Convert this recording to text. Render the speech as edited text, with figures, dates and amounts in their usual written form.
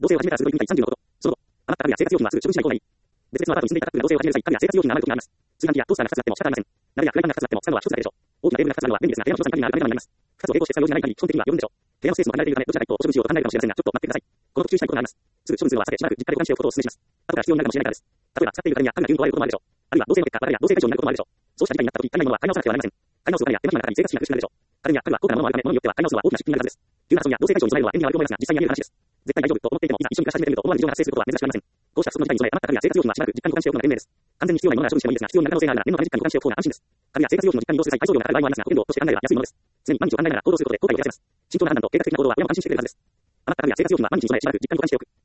同棲を始めたらすぐに2対30のこと。その後、余った家具や生活用品はすぐ処分しない方がいい。別々のアパートに住んでいたカップルが同棲を始める際、家具や生活用品が余ることがあります。炊飯器やトースターが2つあっても仕方ありません。鍋やフライパンが2つあっても使うのは1つだけでしょう。大きなテーブルが2つあるのは便利ですが、部屋の広さに限りがあるためになります。2つを並行して使うようにならない限り、基本的には余分でしょう。部屋のスペースも離れているため、どちらか一方を処分しようと考えるかもしれませんが、ちょっと待ってください。この時注意したいことがあります。すぐ処分するのは避け、しばらく実家で保管しておくことをお勧めします。後から必要になるかもしれないからです。例えば、使っている家電や家具が急に壊れることもあるでしょう。あるいは、同棲の結果、バラや同棲解消になることもあるでしょう。そうした事態になった時、足りないものは買い直さなくてはなりません。買い直すお金や手間暇の中に生活費が苦しくなるでしょう。家電や家具は高価なものもあるため、物によっては買い直すのは大きな出費になるはずです。急な発送や同棲解消に備えるのは便利に悪いと思いますが、実際にあり得る話です。絶対大丈夫と思っていても、いざ一緒に暮らし始めてみると思わぬ事情が発生することは珍しくありません。こうした不測の事態に備え、余った家具や生活用品はしばらく実家に保管しておくのが賢明です。完全に必要ないものなら処分してもいいですが、必要になる可能性があるなら念のため実家に保管しておく方が安心です。家具や生活用品を実家に移動する際、配送料がかかる場合もありますが、保険料として考えれば安いものです。常に毎日を考えながら行動することで後悔を減らせます。慎重な判断と計画的な行動は親の安心してくれるはずです。余った家具や生活用品は毎日に備え、しばらく実家に保管しておく。